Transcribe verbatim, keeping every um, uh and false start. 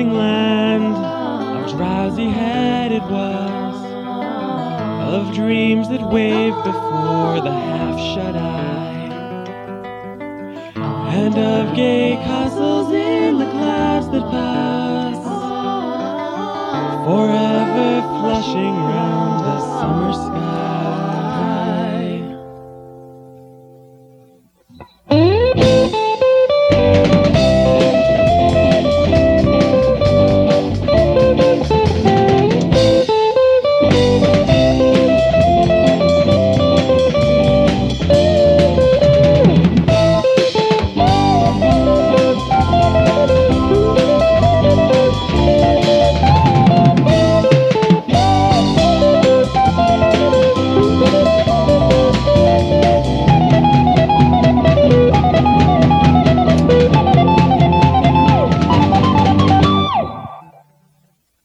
dazing land of drowsy head it was, of dreams that wave before the half-shut eye, and of gay castles in the clouds that pass, forever flashing round